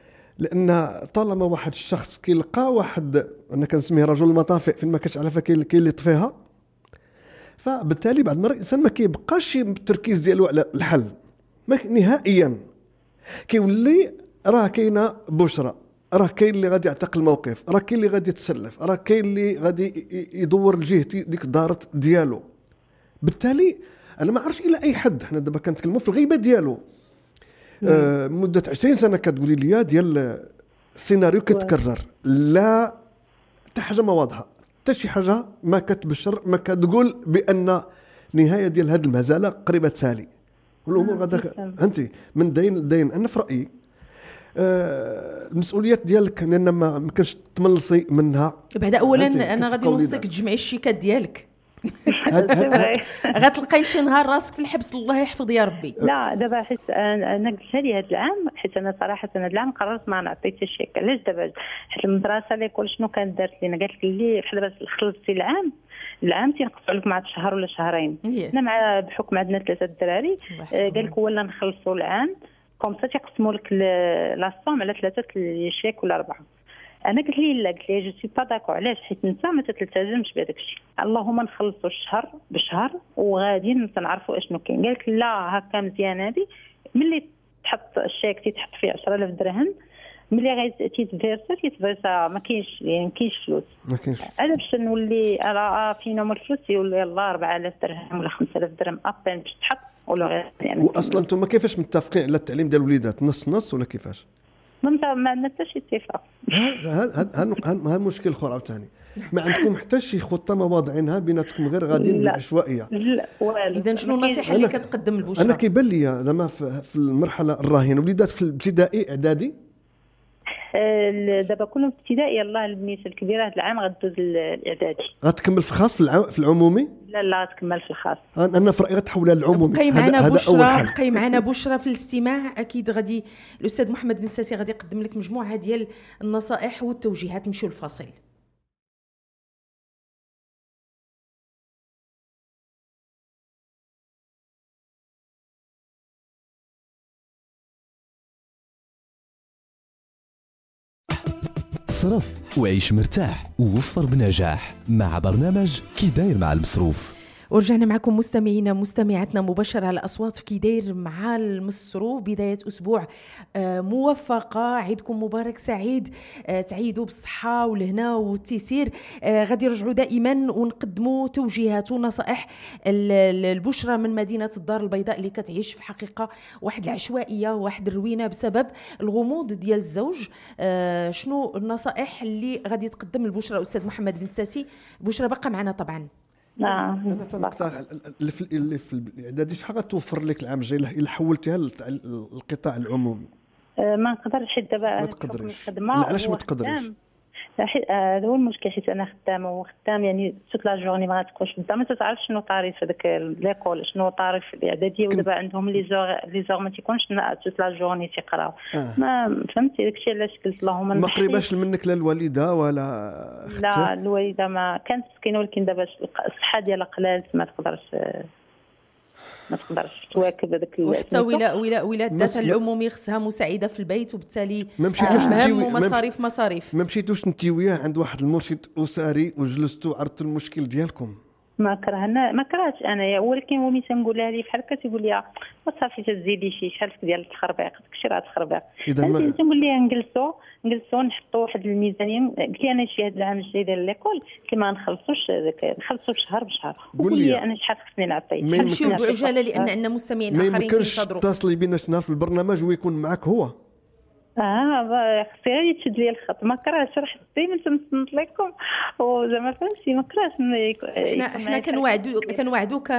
لان طالما واحد الشخص كيلقى واحد انا كنسميه رجل المطافئ فين ما كانش عارفه كاين اللي يطفيها، فبالتالي بعد المره الانسان ما كيبقاش التركيز ديالو على الحل نهائيا، كيولي راه كاينه بشرى، راه كاين اللي غادي يعتق الموقف، راه كاين اللي غادي يتسلف، راه كاين اللي غادي يدور لجهتي ديك الدارت ديالو. بالتالي انا ما عرفتش الى اي حد حنا دابا كنتكلموا في الغيبه ديالو آه مده عشرين سنه كتقولي لي ديال السيناريو كتكرر، لا حتى حاجه ما واضحه، حتى شي حاجه ما كتبشر، ما كتقول بان نهايه ديال هذه المهزله قريبه تسالي والامور غادا. انت من دين لدين انا في رايي آه المسؤوليات ديالك لان ما يمكنش تملصي منها. بعدا اولا انا غادي نوصيك تجمعي الشيكات ديالك غتلقاي شي نهار راسك في الحبس، الله يحفظ يا ربي. لا دابا حيت انا قلتها لي هذا العام، حيت انا صراحه هذا العام قررت ما نعطي حتى شيك. علاش دابا؟ حيت المدرسه اللي كل شنو كانت دارت لينا، قالت لي بحال دابا خلصتي العام العام تينقصوا لك مع شهر ولا شهرين. حنا مع بحكم عندنا ثلاثه الدراري قال لك ولا نخلصوا العام كوم سا تيقسموا لك لاصوم على ثلاثه شيك ولا اربعه. انا قلت لي لا، قلت لي جو سي با داكور. علاش؟ حيت انت ما تلتزمش بهذاك الشيء، اللهم نخلصوا الشهر بشهر وغادي تنعرفوا اشنو كاين. قالت لا هكا مزيان، هذه ملي تحط الشيك تيتحط فيه عشرة آلاف درهم ملي غادي تيتفيرسا تيتفيرسا ما كاينش يعني ما كاينش فلوس. ما كاينش. انا باش نولي راه فين هما الفلوس يولي يلاه أربعة آلاف درهم ولا خمسة آلاف درهم ابين باش تحط ولا يعني. واصلا انتم كيفاش متفقين على التعليم ديال الوليدات نص نص ولا كيفاش؟ ما ما عندنا حتى شي اتفاق. هذا هذا المشكل الاخر عاوتاني، ما عندكم حتى شي خطه ما واضعينها بيناتكم غير غاديين بالعشوائيه؟ لا والو. اذا شنو النصيحه اللي كتقدم البشرى؟ انا كيبان لي زعما في المرحله الراهنه وليدات في الابتدائي اعدادي دابا كلهم في ابتدائي. يلاه البنيت الكبيره هذا العام غدوز الاعدادي. غتكمل في الخاص في, الع... في العمومي؟ لا لا غتكمل في الخاص. انا في رايي غتحولها للعمومي. بقي معنا بشرى، بقي معنا بشرى في الاستماع. اكيد غادي الاستاذ محمد بن ساسي غادي يقدم لك مجموعه ديال النصائح والتوجيهات. نمشيو الفاصل. صرف وعيش مرتاح ووفر بنجاح مع برنامج كي داير مع المصروف. ورجعنا معكم مستمعينا مستمعاتنا مباشرة على أصوات في كي داير مع المصروف. بداية أسبوع موفقة، عيدكم مبارك سعيد، تعيدوا بالصحة والهنا والتيسير. غادي يرجعوا دائما ونقدموا توجيهات ونصائح البشرى من مدينة الدار البيضاء اللي كتعيش في الحقيقة واحد العشوائية واحد الروينة بسبب الغموض ديال الزوج. شنو النصائح اللي غادي تقدم البشرى أستاذ محمد بن ساسي؟ بشرى بقى معنا طبعا. نعم. انا تنقطع اللي في اللي في الاعدادي شحال غتوفر لك العام الجاي الا حولتيها للقطاع العمومي؟ ما نقدرش حيت دابا ما تقدريش. علاش ما تقدريش؟ هذا هو المشكل، حيت انا خدامه وخدام يعني توت لا جورني ما تكونش قدام، ما تعرفش شنو طاري في داك ليكول، شنو طاري في الاعداديه. ودابا عندهم لي زوغ لي زوغ ما تيكونش توت لا جورني تيقراو. آه. ما فهمتي داكشي علاش قلت لهم ما قريباش منك لا الوالده ولا اختي؟ لا الوالده ما كانت مسكينه، ولكن دابا الصحه ديالها قلالت ما تقدرش ما تقدرش تواكب هذاك. وحتى ولا ولا ولادتها العمومي خصها مساعده في البيت، وبالتالي ما مشيتوش نتي ومصاريف مصاريف ما مشيتوش انت وياه عند واحد المرشد اسري وجلستوا عرضتوا المشكل ديالكم؟ ما كرهنا ما كرهتش انا، ولكن هو ملي تنقولها لي بحال هكا تيقول لي صافي تزيدي شي شحال ديال التخربيق، داكشي راه تخربيق. اذا ما... تنقول لي نجلسوا نجلسوا نحطوا واحد الميزانيه. قلت لي انا شي هذا العام الجاي ديال ليكول قلت ما نخلصوش داك نخلصوا شهر بشهر. قول لي انا شحال خصني نعطي. نمشيو بعجاله لان عندنا مستمعين اخرين كينتظروا. اتصلي بينا في البرنامج ويكون معك هو. اه خصي غير تشد لي الخط. ما كرهتش راه دائما تنصنت لكم وزعما فهمتي ما كرهتش. احنا احنا كنوعدو كنوعدوك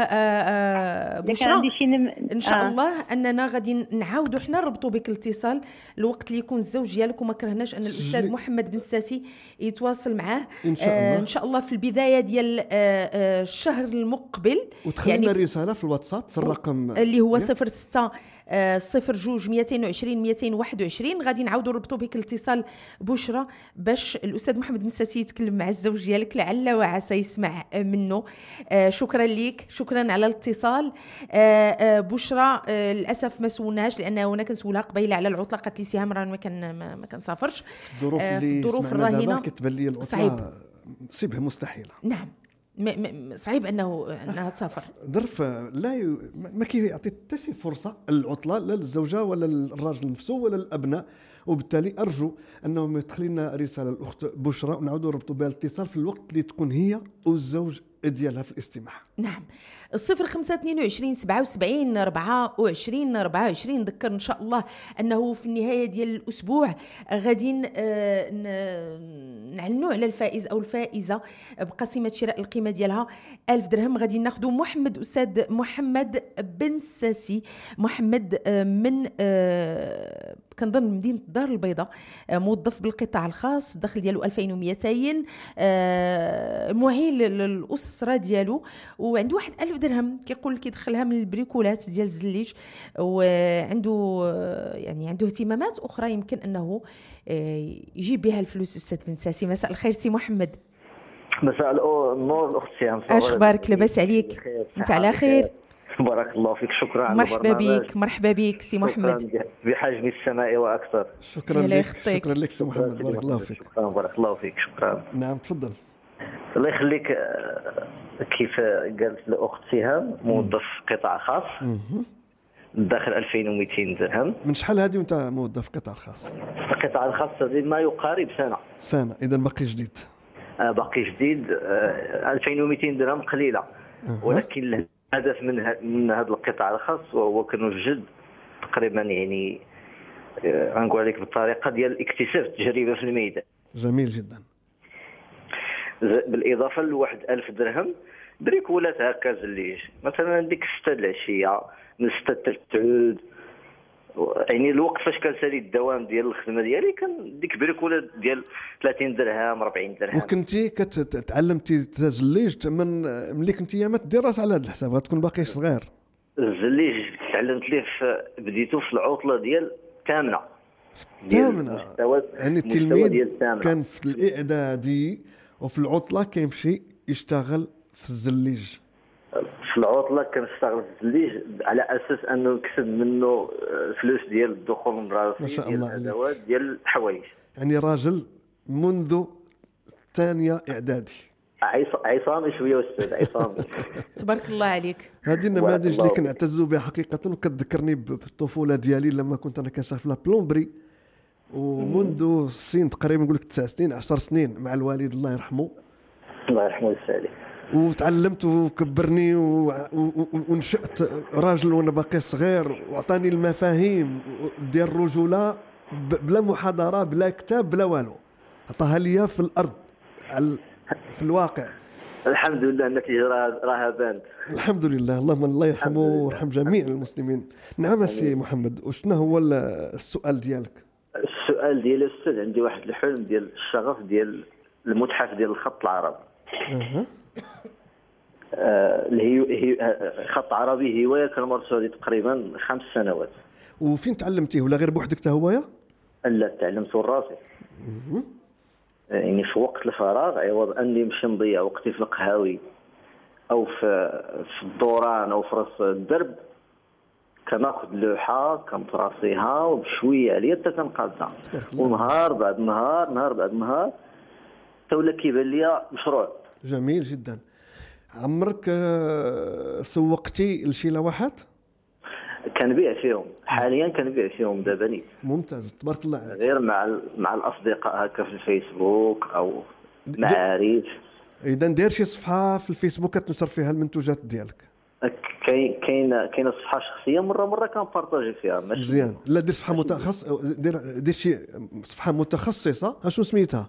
بشرى ان شاء آه. الله اننا غادي نعاودوا حنا نربطوا بك الاتصال الوقت اللي يكون الزوج ديالك، وما كرهناش ان الاستاذ محمد بن ساسي يتواصل معاه ان شاء الله. آه ان شاء الله في البدايه ديال آه آه الشهر المقبل. وتخلينا يعني رساله في الواتساب في الرقم اللي هو صفر ستة صفر جوج مئتين وعشرين مئتين وواحد وعشرين. غادي نعاودوا نربطوا بك الاتصال بشرى باش الاستاذ محمد بن ساسي يتكلم مع الزوج ديالك لعل وعسى يسمع منه. آه شكرا ليك، شكرا على الاتصال. آه آه بشرى آه للاسف ما سولناش لان هنا كنسولها قبيله على العطله، قالت لي سهام راه ما كان ما, ما كنسافرش. الظروف آه اللي الظروف الراهنه كتبان لي العطله شبه مستحيله. نعم صعيب انه انها تسافر. ظرف لا ي... ما كيعطي حتى شي فرصه العطله لا للزوجه ولا للراجل نفسه ولا للابناء، وبالتالي ارجو انهم يدخل لنا رساله الاخت بشرى ونعاودوا نربطوا بها الاتصال في الوقت اللي تكون هي والزوج ديالها في الاستماع. نعم الصفر خمسة اثنين وعشرين سبعة وسبعين أربعة وعشرين أربعة وعشرين. نذكر إن شاء الله أنه في النهاية ديال الأسبوع غادي نعلنوا على الفائز أو الفائزة بقسيمة شراء القيمة ديالها ألف درهم. غادي ناخذوا محمد أستاذ محمد بن ساسي، محمد من كنظن مدينة الدار البيضاء، موظف بالقطاع الخاص، الدخل ديالو ألفين ومئتين، معين للأسرة ديالو، وعنده واحد ألف درهم كيقول كيدخلها من البريكولات ديال الزليج، وعنده يعني عنده اهتمامات أخرى يمكن أنه يجيب بها الفلوس. أستاذ بن ساسي مساء الخير سي محمد. مساء النور الأخت سهام، اش اخبارك؟ لاباس عليك؟ انت على خير؟ بارك الله فيك، شكرا على مرحبا بك. مرحبا بك سي محمد، بحجم السماء واكثر. شكرا لك شكرا لك سي محمد، بارك الله فيك. شكرا بارك الله فيك. شكرا. نعم تفضل. الله يخليك. كيف قالت الاخت سهام موظف قطاع خاص، داخل ألفين ومئتين درهم. من شحال هذه وانت موظف قطاع خاص؟ القطعه الخاصه دي ما يقارب سنه. سنه اذا باقي جديد. آه باقي جديد. آه ألفين ومئتين درهم قليله. أه. ولكن الهدف من ه... من هذا القطاع الخاص وهو كنوجد تقريبا يعني آه غنقول لك بالطريقه ديال اكتساب التجربه في الميدان. جميل جدا. بالاضافه لواحد ألف درهم بريكولات هكا زليج، مثلا ديك ستة العشيه من ستة حتى تعود، يعني الوقت فاش كنسالي الدوام ديال الخدمه ديالي كان ديك بريكولات ديال ثلاثين درهم أربعين درهم. وكنتي كتعلمتي تزليج من ملي كنتي ما دير راس على هذا الحساب، غتكون باقي صغير. الزليج تعلمت ليه في بديتو في العطله ديال الثامنه. الثامنه يعني التلميذ كان في الاعدادي وفي العطله كيمشي يشتغل في الزليج. في العطله كنشتغل في الزليج على اساس انه نكسب منه فلوس ديال الدخول المدرسي، ما شاء ديال الله الادوات ديال الحوايج. يعني راجل منذ ثانيه اعدادي. عصامي شويه استاذ عصامي. تبارك الله عليك. هذه النماذج اللي كنعتز بها حقيقه، وكتذكرني بالطفوله ديالي لما كنت انا كنشتغل في لا بلومبري، ومنذ سن تقريبا نقول لك تسع سنين عشر سنين مع الوالد الله يرحمه. الله يرحمه ويسعده. وتعلمت وكبرني و... و... ونشأت راجل وانا باقي صغير، واعطاني المفاهيم ديال الرجوله بلا محاضره بلا كتاب بلا والو، عطاها ليا في الارض في الواقع. الحمد لله النتيجه راها بانت. الحمد لله. اللهم الله يرحمه ويرحم جميع المسلمين. نعم سي محمد، وشنو هو السؤال ديالك؟ السؤال ديالي استاذ، عندي واحد الحلم ديال الشغف ديال المتحف ديال الخط العربي. اها اللي هي خط عربي هوايه كنمارسوها هذه تقريبا خمس سنوات. وفين تعلمتيه ولا غير بوحدك حتى هوايه؟ لا تعلمته راسي. يعني في وقت الفراغ عوض اني نمشي نضيع وقتي في القهاوي او في في الدوران او في راس الدرب، كناخذ لوحه كنطراسيها وبشويه عليا حتى كنقادها، ونهار بعد نهار نهار بعد نهار حتى ولا كيبان ليا مشروع. جميل جدا. عمرك سوقتي لشي لوحات؟ كنبيع فيهم حاليا، كنبيع فيهم دابا نيت. ممتاز تبارك الله عليك. غير مع مع الاصدقاء هكا في الفيسبوك او معارف. اذا دير شي صفحه في الفيسبوك كتنشر فيها المنتوجات ديالك؟ كاين كاين كاينه صفحه شخصيه مره مره كنبارطاجي فيها. مزيان. لا دير صفحه متخصص، دير دير شي صفحه متخصصه. اشنو سميتها؟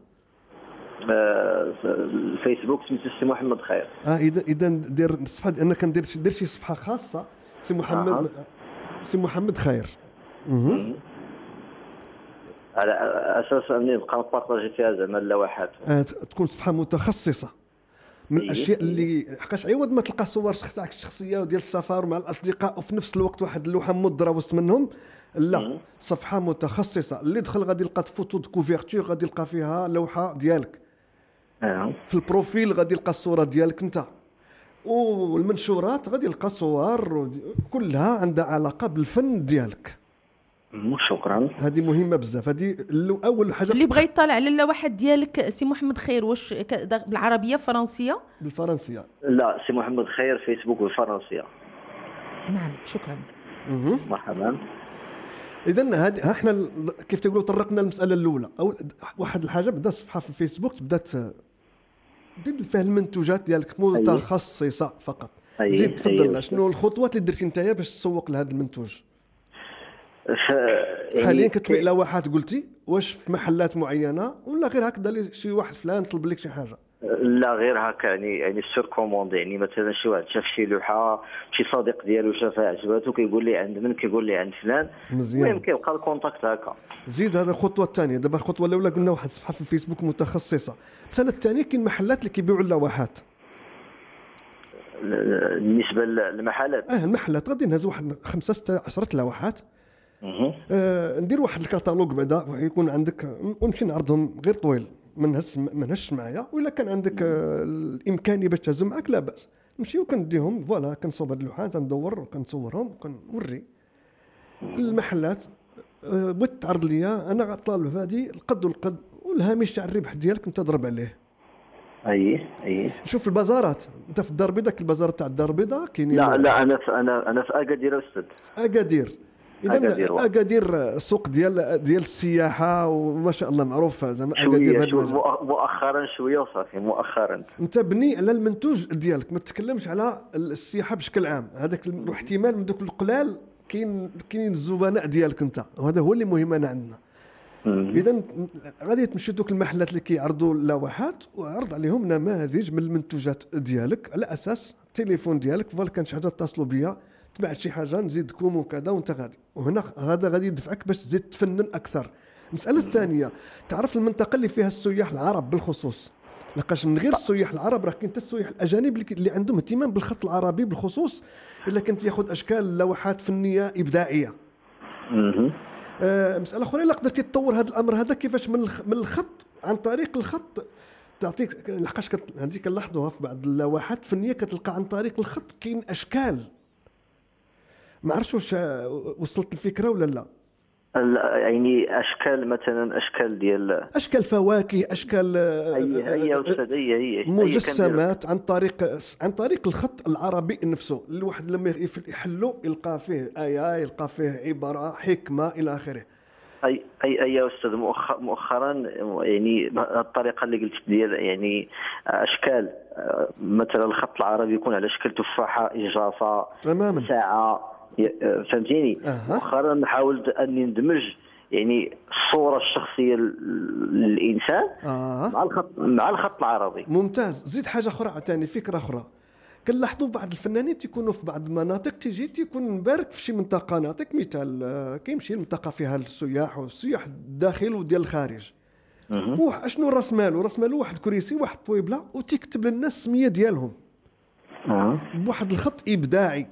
الفيسبوك سميتو سي محمد خير. اه اذا اذا دير الصفحه، انا كندير دير شي صفحه خاصه سي محمد. آه. سي محمد خير. اها على اساس اني نبقى نبارطاجي فيها زعما اللوحات. آه تكون صفحه متخصصه من الاشياء اللي حقاش عوض ما تلقى صور شخصيتك الشخصيه وديال السفر مع الاصدقاء وفي نفس الوقت واحد اللوحه مضره وسط منهم. لا، صفحه متخصصه اللي دخل غادي يلقى فوتو دو كوفيرتور، غادي يلقى فيها لوحه ديالك. اه في البروفيل غادي يلقى الصوره ديالك انت، والمنشورات غادي يلقى صور كلها عندها علاقه بالفن ديالك. شكرا. هذه مهمه بزاف. هذه اول حاجه. اللي بغى يطلع على اللوحات ديالك سي محمد خير، واش بالعربيه فرنسيه؟ بالفرنسيه. لا سي محمد خير فيسبوك بالفرنسيه. نعم شكرا. اها مرحبا. اذا هذه احنا كيف تقولوا طرقنا المساله الاولى. او واحد الحاجه بدا صفحه في الفيسبوك تبدا دير فيها المنتوجات ديالك متخصصه فقط. أيه. زيد تفضل. أيه. شنو الخطوات اللي درتي نتايا باش تسوق لهذا المنتوج؟ ف... حاليا كتبيع لوحات قلتي، واش في محلات معينه ولا غير هكذا شي واحد فلان طلب لك شي حاجه؟ لا غير هكا، يعني يعني سور كوموند. يعني مثلا شي واحد شاف شي لوحه، شي صديق ديالو شافها عجباتو كيقول لي عند من، كيقول لي عند فلان. مزيان. المهم كيبقى الكونتاكت هكا. زيد هذا الخطوه الثانيه. دابا الخطوه الاولى قلنا واحد الصفحه في الفيسبوك متخصصه. مثلا الثانيه كاين محلات اللي كيبيعوا اللوحات. بالنسبه للمحلات، اه المحلات غادي نهز واحد خمسه سته عشرة لوحات. آه ندير واحد الكتالوج بعدا يكون عندك، ونمشي نعرضهم غير طويل، ما نهش ما نهش معايا. ولا كان عندك آه الامكانيه باش تهزهم معك لا باس، نمشي وكنديهم فوالا، كنصوب هاد اللوحات ندور وكنصورهم وكنوري المحلات. آه بغيت تعرض ليا انا غطالب هذه القد والقد، والهامش تاع الربح ديالك انت ضرب عليه. اي اي شوف البازارات، انت في الدار البيضاء، البازار تاع الدار البيضاء كاينين. لا لا انا في انا انا في اكادير استاذ. اكادير اذا اكادير السوق ديال ديال السياحه وما شاء الله معروف زعما اكادير شو مؤخرا شويه وصافي مؤخرا. انت بني على المنتوج ديالك، ما تتكلمش على السياحه بشكل عام. هذاك الاحتمال من دوك القلال كاين كاين الزبناء ديالك انت، وهذا هو اللي مهم انا عندنا. اذا غادي تمشي دوك المحلات اللي كيعرضوا اللوحات وعرض عليهم نماذج من المنتوجات ديالك، على اساس التليفون ديالك فال كان شي حاجه اتصلوا بيا تبعت شي حاجه نزيدكم وكذا وانت غادي، وهنا هذا غادي يدفعك باش تزيد تفنن اكثر. المساله الثانيه، تعرف المنطقه اللي فيها السياح العرب بالخصوص، لقاش من غير السياح العرب راه كاين حتى السياح الاجانب اللي عندهم اهتمام بالخط العربي بالخصوص، الا كنت ياخذ اشكال لوحات فنيه ابداعيه. آه مساله اخرى، الا قدرتي تطور هذا الامر هذا كيفاش من من الخط، عن طريق الخط تعطيك، لحقاش هذه كنلاحظوها في بعض اللوحات الفنيه كتلقى عن طريق الخط كاين اشكال. ما عرفتش واش وصلت الفكره ولا لا؟ يعني اشكال مثلا اشكال ديال اشكال فواكه، اشكال هي هي استاذ هي هي مجسمات عن طريق عن طريق الخط العربي نفسه. الواحد لما يحلو يلقى فيه ايه، يلقى فيه عباره، حكمه الى اخره. اي اي اي يا استاذ مؤخرا يعني الطريقه اللي قلت ديال يعني اشكال مثلا الخط العربي يكون على شكل تفاحه، اجرافه، تماما ساعه، فهمتيني. أه. مؤخرا حاولت اني ندمج يعني الصوره الشخصيه للانسان أه. مع الخط مع الخط العربي. ممتاز. زيد حاجه اخرى ثاني، فكره اخرى كنلاحظوا بعض الفنانين تيكونوا في بعض المناطق، تيجي تيكون مبارك في شي منطقه. نعطيك مثال، كيمشي المنطقه فيها السياح والسياح الداخل وديال الخارج، واه اشنو راس مالو؟ راس مالو واحد كريسي، واحد طويبله، وتكتب للناس السميه ديالهم أه. بواحد الخط ابداعي.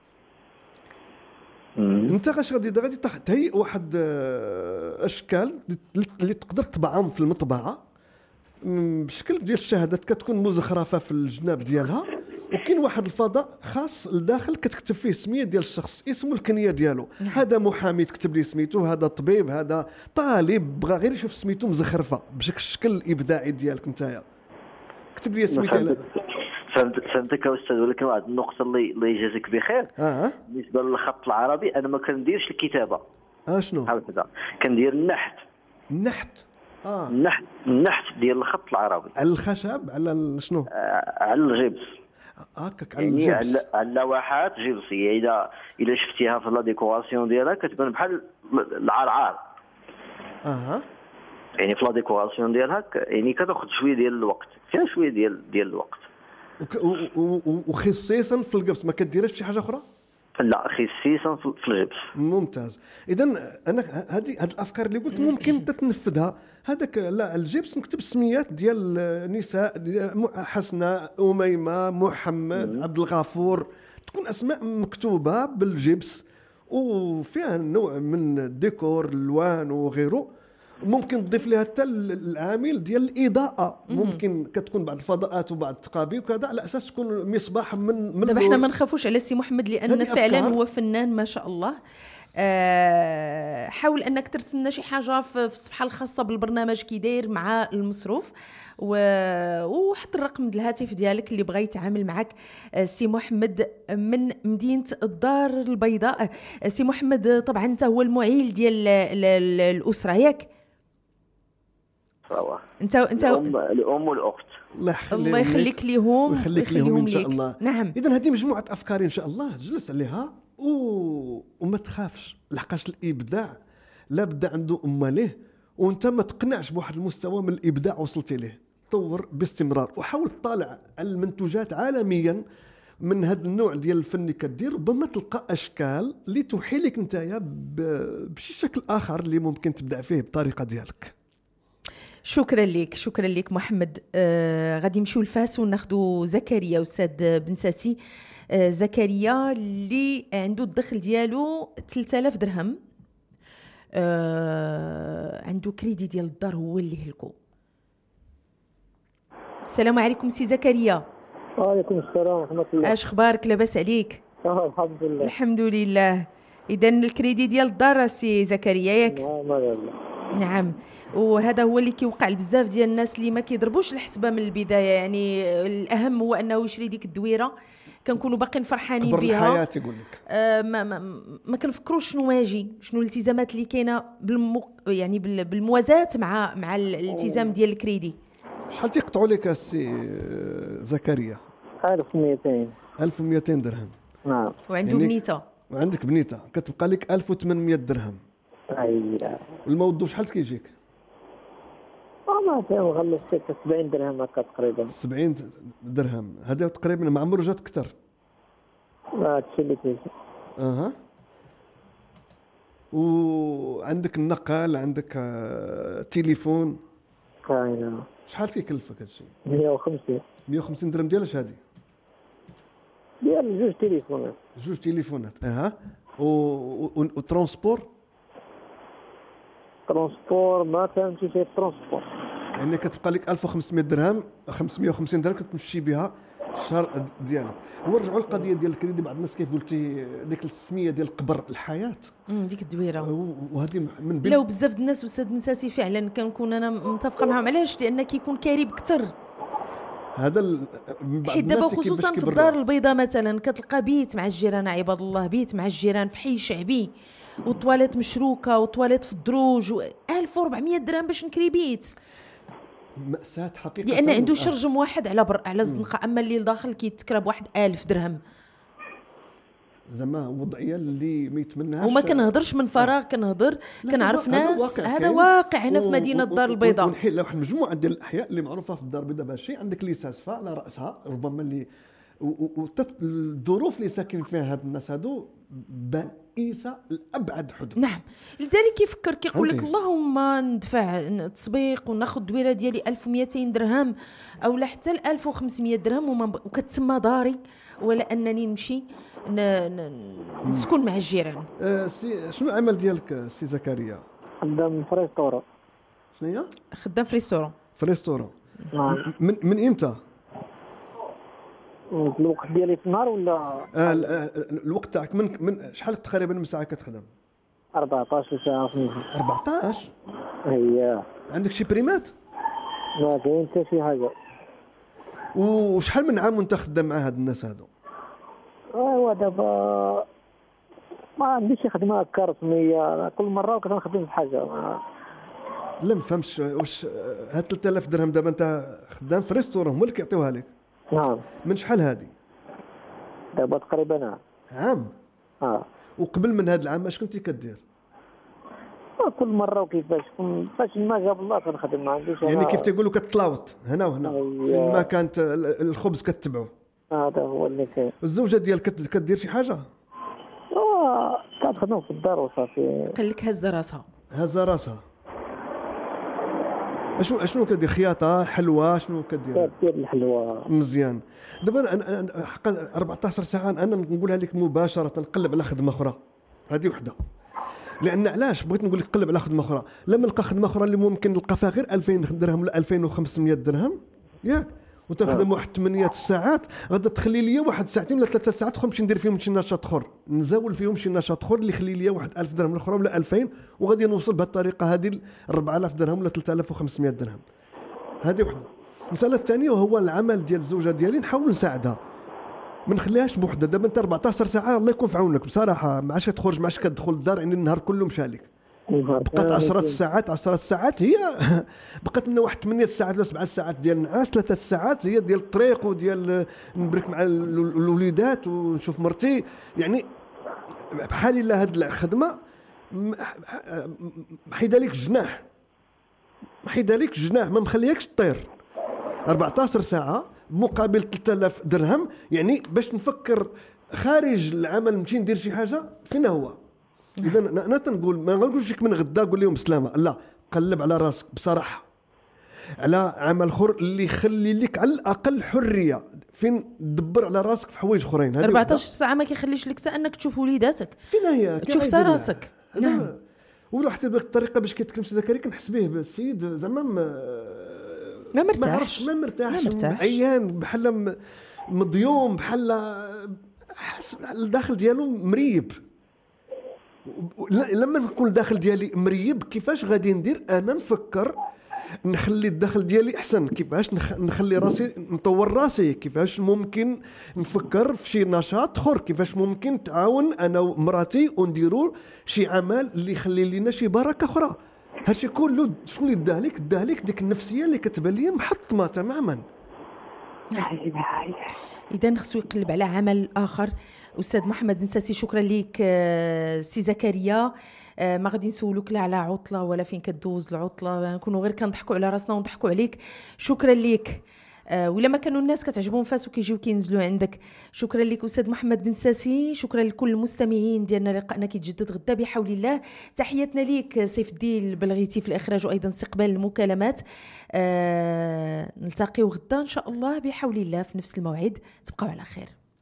انت غاش غادي غادي تهيئ واحد اشكال اللي تقدر تطبعهم في المطبعه بشكل ديال الشهادات، كتكون مزخرفه في الجناب ديالها، وكاين واحد الفضاء خاص لداخل كتكتب فيه السميه ديال الشخص، اسمه الكنيه ديالو. هذا محامي تكتب لي سميتو، هذا طبيب، هذا طالب بغى غير يشوف سميتو مزخرفه بشكل الشكل الابداعي ديالك نتايا، كتب لي سميتو. فهمت فهمتك يا استاذ، ولكن واحد النقطه اللي الله يجازيك بخير. اه بالنسبه للخط العربي انا ما كنديرش الكتابه. اه شنو هكذا كندير النحت. النحت اه النحت النحت ديال الخط العربي على الخشب، على شنو؟ آه على الجبس. هكاك على يعني الجبس، على لوحات جبسيه. اذا اذا شفتيها في لا ديكوراسيون ديالها كتبان بحال العرعار. اها يعني في لا ديكوراسيون ديالها يعني كتاخذ شويه ديال الوقت، فيها شويه ديال ديال الوقت. وخصيصا في الجبس ما كديرش شي حاجه اخرى؟ لا خصيصا في الجبس. ممتاز. اذا انا هذه هاد الافكار اللي قلت ممكن تتنفذها. هذاك لا الجبس نكتب السميات ديال النساء، حسناء، اميمه، محمد، عبد الغفور، تكون اسماء مكتوبه بالجبس وفيها نوع من الديكور، الالوان وغيره. ممكن تضيف لها حتى العامل ديال الاضاءه، ممكن كتكون بعض الفضاءات وبعض التقابي وكذا، على اساس تكون مصباح من من دابا حنا ما نخافوش على السي محمد لان فعلا هو فنان ما شاء الله. أه حاول انك ترسل لنا شي حاجه في الصفحه الخاصه بالبرنامج كي داير مع المصروف، وحط الرقم ديال الهاتف ديالك اللي بغى يتعامل معك. سي محمد من مدينه الدار البيضاء. سي محمد طبعا انت هو المعيل ديال الاسره ياك؟ انت انت الام, الأم والاخت. الله يخليك ليهم ويخليك ليهم ان شاء الله. نعم. اذا هذه مجموعه افكار ان شاء الله تجلس عليها و... وما تخافش، لحقاش الابداع لابد عنده امه ليه، وانت ما تقنعش بواحد المستوى من الابداع وصلتي ليه، طور باستمرار وحاول تطالع على المنتوجات عالميا من هذا النوع ديال الفن اللي كدير، ربما تلقى اشكال اللي توحي لك نتايا بشي شكل اخر اللي ممكن تبدع فيه بطريقه ديالك. شكرا لك شكرا لك محمد. آه غادي نمشيو لفاس وناخذوا زكريا، استاذ بنساسي. آه زكريا اللي عنده الدخل ديالو ثلاثة آلاف درهم، آه عنده كريدي ديال الدار هو اللي هلكو. السلام عليكم سي زكريا. وعليكم السلام ورحمه الله. اش اخبارك؟ لاباس عليك؟ اه الحمد لله. الحمد لله. اذا الكريدي ديال الدار سي زكريا ياك؟ نعم. نعم. وهذا هو اللي كيوقع لبزاف ديال الناس اللي ما كيضربوش الحسبه من البدايه، يعني الاهم هو انه يشري ديك الدويره كنكونوا باقيين فرحانين كبر بها الحياه يقول لك. آه ما ما, ما كنفكروش شنو واجي، شنو الالتزامات اللي كاينه بالمو يعني بالموازاه مع مع الالتزام ديال الكريدي. شحال تيقطعوا لك السي زكريا؟ ألف ومئتين. ألف ومئتين درهم. نعم. وعنده يعني بنيته وعندك بنيته كتبقى لك ألف وثمانمئة درهم. أي الموضوع شحال كيجيك؟ ما تنغلس سبعين درهم هكا تقريبا. سبعين درهم هذا تقريبا ما عمره جات اكثر. لا هادشي اللي كيجي. اها. وعندك النقل، عندك آه تليفون. اي شحال كيكلفك هادشي؟ مئة وخمسين. مئة وخمسين درهم ديال اش هادي؟ ديال جوج تليفونات. جوج تليفونات اها. و وترونسبور؟ ترونسبور ما كنمشي فيه الترونسبور. يعني كتبقى لك ألف وخمسمئة درهم، خمسمئة وخمسين درهم كتمشي بها الشهر ديالك. هو نرجعوا للقضيه ديال الكريدي، بعض الناس كيف قلتي ديك السميه ديال قبر الحياه. امم ديك الدويره. وهذه من بين لا وبزاف د الناس استاذ نساسي فعلا كنكون انا متفقه معهم. علاش؟ لان كيكون كارب كثر. هذا ال... حيت دابا خصوصا في الدار البيضاء مثلا كتلقى بيت مع الجيران، عباد الله، بيت مع الجيران في حي شعبي والطواليت مشروكه وطواليت في الدروج و ألف وأربعمئة درهم باش نكري بيت. مأساة حقيقة. لأن عنده شرجم واحد على بر على الزنقة، أما اللي داخل كيتكرى بواحد ألف درهم. زعما وضعيه اللي ما يتمناهاش. وما كنهضرش من فراغ، كنهضر كنعرف ناس هذا واقع هنا في مدينة الدار البيضاء. ونحيل واحد المجموعة ديال الأحياء اللي معروفة في الدار البيضاء باشي عندك اللي ساسفة على رأسها ربما اللي والظروف اللي ساكن فيها هاد الناس هادو بائسة لأبعد حدود. نعم، لذلك كيفكر كيقول لك اللهم ندفع التسبيق وناخذ دويره ديالي ألف ومئتين درهم او لا حتى ألف وخمسمئة درهم وكتسمى داري، ولا انني نمشي نسكن مع الجيران. أه سي شنو العمل ديالك سي زكريا؟ خدام في ريستورون. شنو هي؟ خدام في ريستورون. في ريستورون. من من امتى؟ الوقت ديالي في النهار ولا آه الوقت تاعك من من شحال تقريبا من ساعه كتخدم؟ أربعطاش ساعه في النهار. أربعطاش؟ اييه. عندك شي بريمات؟ ما كاين حتى شي حاجه. وشحال من عام وانت خدام مع هاد الناس هادو؟ ايوا دابا ما عنديش شي خدمه هكا رسميه، كل مره كنخدم في حاجه. ما لا ما فهمتش واش هاد ثلاثة آلاف درهم دابا انت خدام في ريستورون هما اللي كيعطيوها لك؟ نعم. من شحال هادي؟ دابا تقريبا عام. عام؟ اه. وقبل من هاد العام اش كنتي كدير؟ كل مره وكيفاش فاش ما جاب الله كنخدم، ما عنديش. يعني كيف تيقولوا كتلاوط هنا وهنا فين ما كانت الخبز كتبعوه. هذا هو اللي كاين. الزوجه ديالك كدير شي حاجه؟ اه كتخدم في الدار وصافي. قال لك هز راسها. هز راسها. اشنو اشنو كدير؟ خياطه، حلوه، شنو كدير؟ كدير الحلوه. مزيان. دابا انا حقا أربعطاش ساعه انا نقولها لك مباشره، نقلب على خدمه اخرى. هذه وحده. لان علاش بغيت نقول لك قلب على خدمه اخرى؟ لما نلقى خدمه اخرى اللي ممكن نلقى فيها غير ألفين درهم ولا ألفين وخمسمئة درهم ياك، وتنخدم واحد ثمانية ساعات، غادا تخلي لي واحد ساعتين ولا ثلاثة ساعات اخرى نمشي ندير فيهم شي نشاط اخر، نزاول فيهم شي نشاط اخر اللي يخلي لي واحد ألف درهم الاخرى ولا ألفين، وغادي نوصل بهذه الطريقه هذه ل أربعة آلاف درهم ولا ثلاثة آلاف وخمسمئة درهم. هذه وحده. المساله الثانيه وهو العمل ديال الزوجه ديالي، نحاول نساعدها ما نخليهاش بوحدها. دابا انت أربعطاش ساعه الله يكون في عونك بصراحه، ما عادش تخرج، ما عادش كتدخل الدار، يعني النهار كله مشى لك. بقات عشرة ساعات عشرة ساعات هي بقات لنا واحد ثمانية ساعات ولا سبعة ساعات ديال النعاس، ثلاثة ساعات هي ديال الطريق وديال نبرك مع الوليدات ونشوف مرتي. يعني بحال الا هاد الخدمه محيده لك جناح، محيده لك جناح ما مخليكش تطير. أربعطاش ساعه مقابل ثلاثة آلاف درهم، يعني باش نفكر خارج العمل نمشي ندير شي حاجه فين هو؟ اذا انا تنقول ما نقولش لك من غدا قول لهم بسلامه، لا، قلب على راسك بصراحه على عمل اخر اللي يخلي لك على الاقل حريه فين تدبر على راسك في حوايج اخرين. أربعطاش ساعه ما كيخليش لك حتى انك تشوف وليداتك، فين هي تشوف راسك. نعم. ولا حتى بالطريقه باش كيتكلم سي زكريا كنحس به السيد زعما ما مرتاحش ما مرتاحش ما مرتاحش عيان بحال مضيوم، بحال حس الداخل ديالو مريب. لما نكون الداخل ديالي مريب كيفاش غادي ندير؟ انا نفكر نخلي الدخل ديالي احسن، كيفاش نخ... نخلي راسي نطور راسي، كيفاش ممكن نفكر في شي نشاط اخر، كيفاش ممكن تعاون انا ومراتي ونديروا شي عمل اللي يخلي لنا شي بركه اخرى. هادشي كله شكون اللي داه لك؟ داه لك ديك النفسيه اللي كتبان لي محطمه تماما. اذا خصو يقلب على عمل اخر. استاذ محمد بن ساسي شكرا لك. سي زكريا ما غادي نسولوك لا على عطله ولا فين كدوز العطله، نكونوا غير كنضحكوا على راسنا ونضحكوا عليك. شكرا لك. أه ولا ما كانوا الناس كتعجبهم فاس وكيجيو كينزلوا عندك. شكرا لك استاذ محمد بن ساسي. شكرا لكل المستمعين ديالنا. لقاءنا كيتجدد غدا بحول الله. تحياتنا ليك سيف الدين البلغيتي في الاخراج وايضا استقبال المكالمات. أه نلتقيو غدا ان شاء الله بحول الله في نفس الموعد. تبقوا على خير.